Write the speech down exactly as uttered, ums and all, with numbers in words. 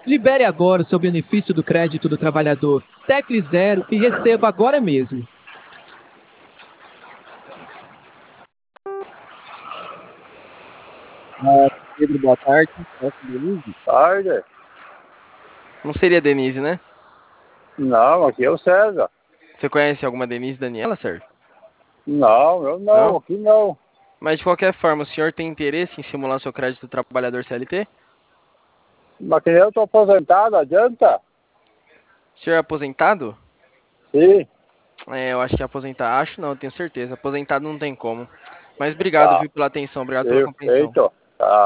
Libere agora o seu benefício do crédito do trabalhador. Tecle Zero e receba agora mesmo. Ah, Pedro, boa tarde. Fala com Denise. Tarde. Não seria Denise, né? Não, aqui é o César. Você conhece alguma Denise Daniela, Sérgio? Não, eu não, Não? aqui não. Mas de qualquer forma, o senhor tem interesse em simular seu crédito do trabalhador C L T? Mas que eu tô aposentado, adianta? O senhor é aposentado? Sim, É, eu acho que aposentar, acho não, tenho certeza. Aposentado não tem como. Mas obrigado, tá. viu, pela atenção, obrigado pela compreensão. Perfeito. Tá.